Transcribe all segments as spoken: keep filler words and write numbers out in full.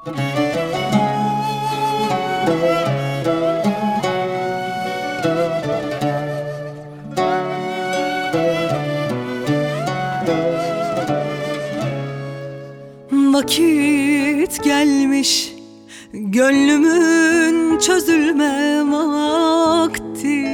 Vakit gelmiş, gönlümün çözülme vakti.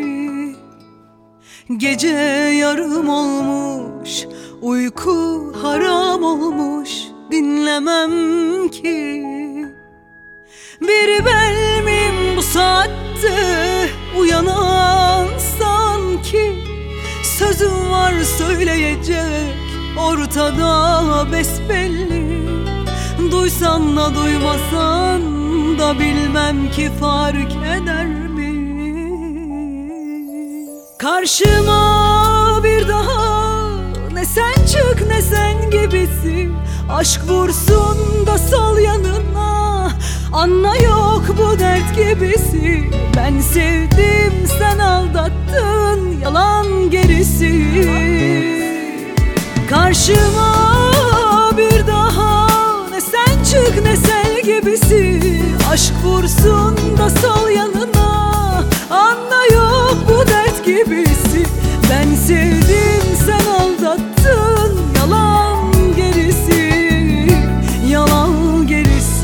Gece yarım olmuş, uyku haram olmuş, dinlemem ki. Bir ben miyim bu saatte uyanan sanki? Sözüm var söyleyecek, ortada besbelli. Duysan da duymasan da bilmem ki fark eder mi? Karşıma bir daha ne sen çık ne sen gibisi. Aşk vursun da sal yanına, anla yok bu dert gibisi. Ben sevdim sen aldattın, yalan gerisi. Karşıma bir daha ne sen çık ne sen gibisi. Aşk vursun da sal yanına, anla yok bu dert gibisi. Ben sevdim sen aldattın, yalan gerisi, yalan gerisi.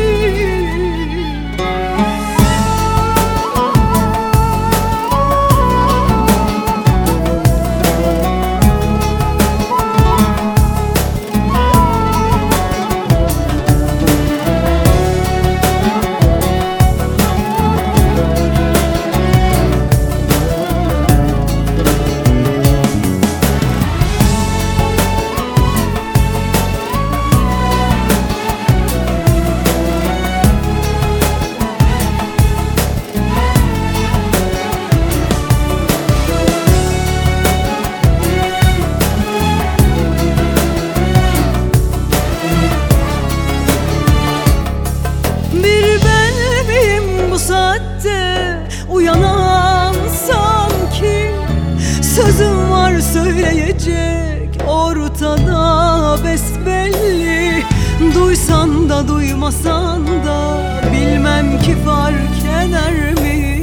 Uyanan sanki, sözüm var söyleyecek, ortada besbelli. Duysan da duymasan da bilmem ki fark eder mi?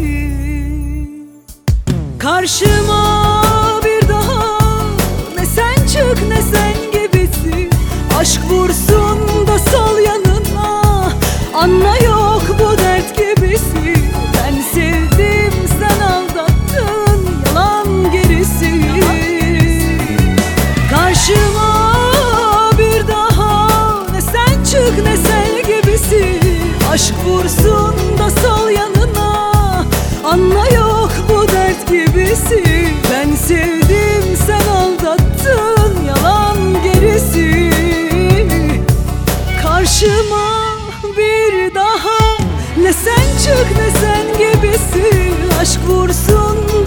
Karşıma bir daha ne sen çık ne sen gibisi. Aşk vursun da sal yanına, anla yok bu dert gibisi. Ben sevdim sen aldattın, yalan gerisi. Karşıma bir daha ne sen çık ne sen gibisi. Aşk vursun da sal yanına, anla yok bu dert gibisi. Ben sevdim sen aldattın, yalan gerisi. Karşıma bir daha ne sen çık ne sen gibisi. Aşk vursun